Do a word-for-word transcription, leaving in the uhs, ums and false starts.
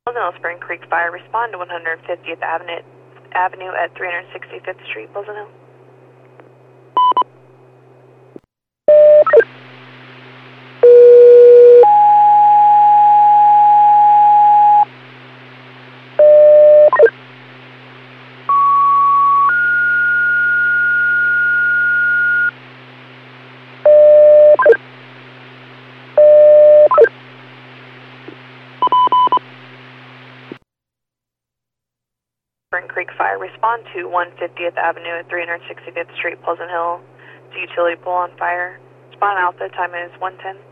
Pleasant Hill Spring Creek Fire, respond to one hundred fiftieth Avenue, Avenue at three hundred sixty-fifth Street, Pleasant Hill. Spring Creek Fire, respond to one hundred fiftieth Avenue at three hundred sixty-fifth Street, Pleasant Hill. It's a utility pole on fire. Respond Alpha, time is one ten.